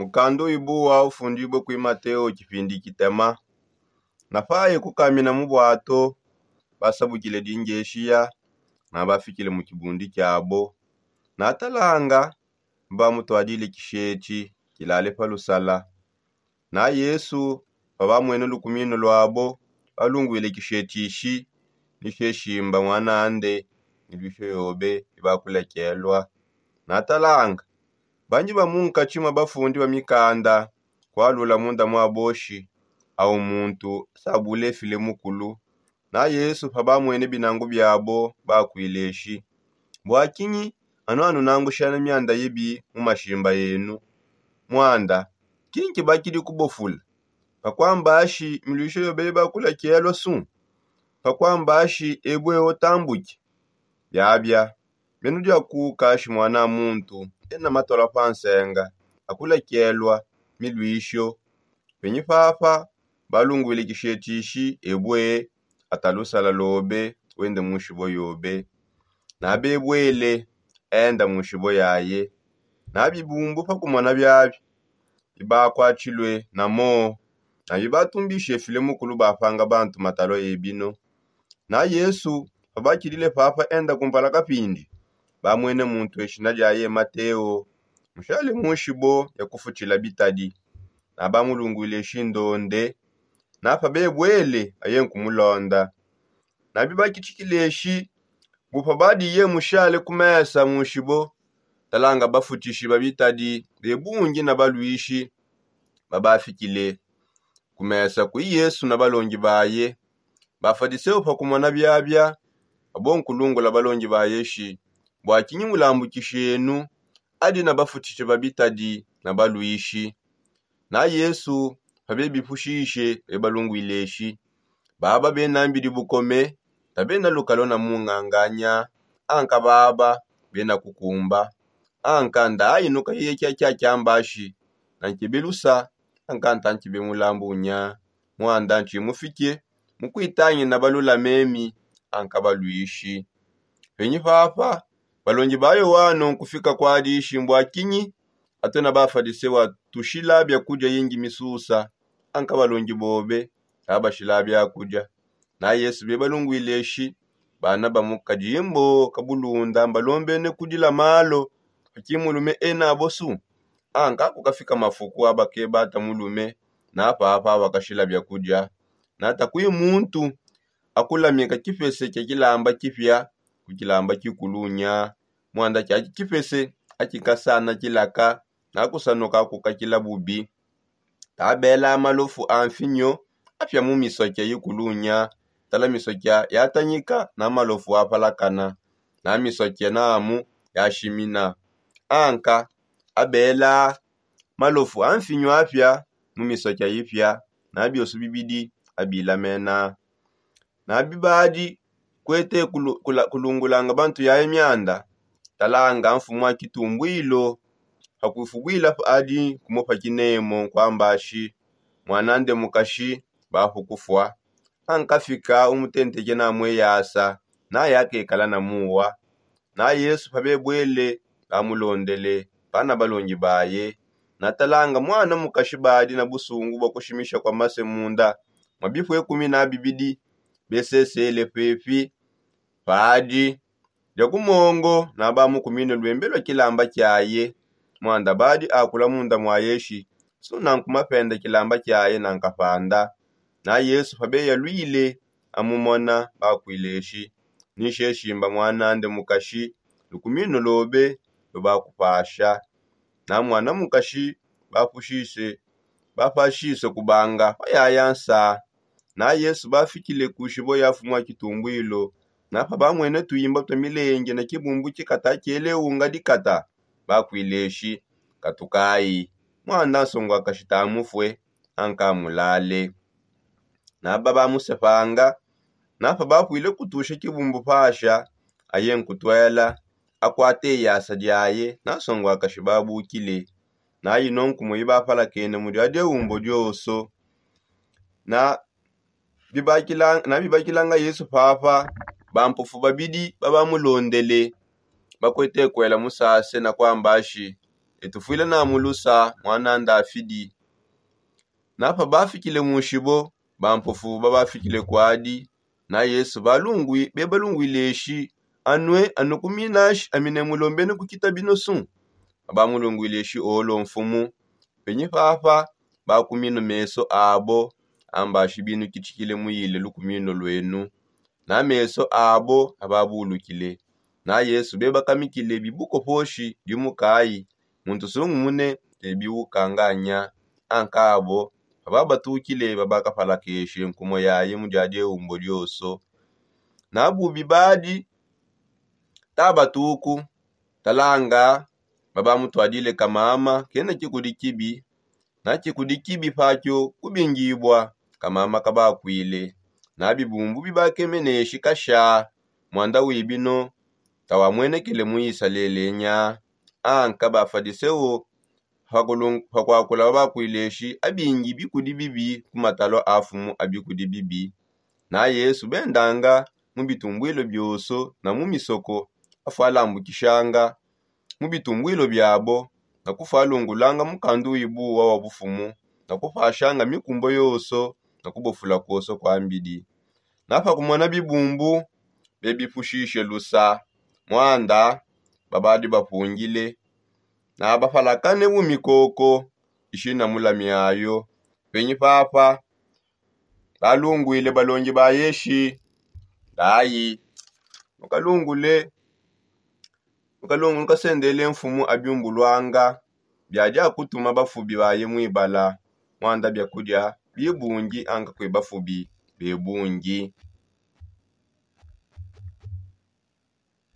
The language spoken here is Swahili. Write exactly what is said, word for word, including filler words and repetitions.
Mukando ibuwa ufundibwe kwi Mateo kipindi kitema. Nafaye kukamina mubwato basabukile dingeshiya na bafikile mu kibundi kyabo. Natalanga bamutwadile kishechi kilale palusala. Na Yesu babamwene lukumino lwabo balungwile kishechi ishi nisheshimba mwana ande nilwisho yobe ibakulekelwa. Natalanga banji bamunka chima bafundi wa mikanda kwalula munda mwaboshi au muntu sabule file mukulu. Na Yesu pabamwene binangu byabo bakwileshi bwakinyi ano anu nangushana myanda yibi mumashimba yenu mwanda kinki bakili kubofula pakwambashi milwisho yobe bakulekelwa su pakwambashi ebwe otambuki byabya benu dya kukashi mwana muntu ena matola pansenga akulekelwa milwisho penyi papa balungwile kishetishi ebwe atalusala lobe wende mushibo yobe nabe bwele enda mushibo yaye nabibumbu pakumwana byabi ibakwachilwe namo na bibatumbishe file mukulu bafanga bantu matalo ebino. Na Yesu babakilile papa enda kumpala kapindi bamwene muntu eshina lyaye Mateo mushale mushibo yakufuchila bitadi na bamulungwile shindonde nafa bebwele ayenkumulonda na bibakichikileshi bupa badi ye mushale kumesa mushibo talanga bafutishi babitadi bebungi na balwishi babafikile kumesa kwi Yesu na balongi baye bafadiseo pa kumwana byabya abonkulungula balongi bayeshi bwakinyi mulambukishenu adi na bafutishi babitadi na balwishi. Na Yesu pabebi pushishe ebalungwileshi baba benambidi bukome tabena lukalona munganganya anka baba bena kukumba anka ndai nuka ye kya kya kyambashi nankibelusa anka ntankibe mulambunya mwanda nchi mufike mukwitanyi na balula memi anka balwishi penyi papa balongi bayo wano kufika kwa adishi mbwakinyi atona bafadisewa tushilabya kuja yingi misusa anka balongi bobe abashilabya kuja. Na Yesu bebalungwileshi bana bamukajimbo kabulunda mbalombene kudila malo akimulume ena abosu anka kukafika mafuku abake bata mulume na papa wakashilabya kuja. Na takui muntu akulamika kifese kyakilamba kifya kukilamba kikulunya mwanda kya kifese akikasana kilaka na kusanoka kukakila bubi tabela malofu amfinyo afya mumisokya yikulunya tala misokya yatanyika na malofu apalakana na misokya naamu yashimina anka abela malofu amfinyo afya mumisokya yifya na byosu bibidi abila mena na bibadi kwete kulu, kula, kulungulanga bantu ya emyanda talanga mfumwa kitumbwilo hakufugwila adi kumopa kinemo kwambashi mwanande mukashi bahukufwa ankafika umutenteje na mweyasa na yake kala na muwa. Na Yesu pabebwele amulondele pana balongi baye natalanga mwana mukashi badi na busungu bakushimisha kwa mase munda mabifu ekumi na bibidi besesele pepi padi jakumongo na bamu kumine lwembelwa kilamba kyaye mwanda badi akula munda mwayeshi suna nkumapenda kilamba kyaye na nkapanda. Na Yesu pabeya lwile amumona bakwileshi nisheshimba mwana ande mukashi lukumino lobe lobakupasha na mwana mukashi bapushise bapashise kubanga bayayansa. Na Yesu bafikile kushibo yafumwa kitumbwilo na pabamwene tuyimba twemilenge na kibumbu kikata kyele unga dikata bakwileshi katukai mwana songo akashitamufwe anka mulale na baba musefanga na pabapwile kutusha kibumbu pasha ayen kutwela akwate yasa dyaye na songo akashibabu kile na yinonku muyiba pala kene muri ade umbo dyoso na bibakilanga na bibakilanga Yesu papa bampufu babidi baba mulondele bakwete kwela musase na kwambashi etufwile na mulusa mwana ndafidi. Napa bafikile mushibo bampofu babafikile kwadi na Yesu balungwi bebalungwileshi anwe anukuminashi amine mulombene kukita binosu abamulungwileshi olo mfumu penye papa bakumino meso abo ambashi binu kichikile muyile lukumino lwenu na meso abo ababulukile na Yesu bebakamikile bibuko poshi dimukai muntu sungu mune ebiwukanganya ankabo ababatukile babakapalakeshe nkumo yaye mujade umbo lyoso na bubi badi tabatuku talanga baba mutwadile kamama kena chikudikibi na chikudikibi pakyo kubingibwa kamama kabakwile na bibumbu bibakemeneshi kasha mwanda wibino tawamwenekele muisa lelenya anka bafadisewo hakwakula babakwileshi abingi bikudi bibi kumatalo afumu abikudi bibi na Yesu bendanga mubitumbwilo byoso na mumisoko afalambukishanga mubitumbwilo byabo na kufalungulanga mukandu ibu wa wabufumu na kufashanga mikumbo yoso na kubofula koso kwa mbidi nafa kumona bibumbu bebipushishe lusa mwanda babadi bapungile na bafalakane bumikoko ishina mulami ayo penyi papa balungwile balongi ba yeshi dayi ukalungule ukalungu ukasendele mfumu abyumbulwanga byaja kutuma bafubi baye mwibala mwanda byakudya bibungi anga kwe bafubi bebungi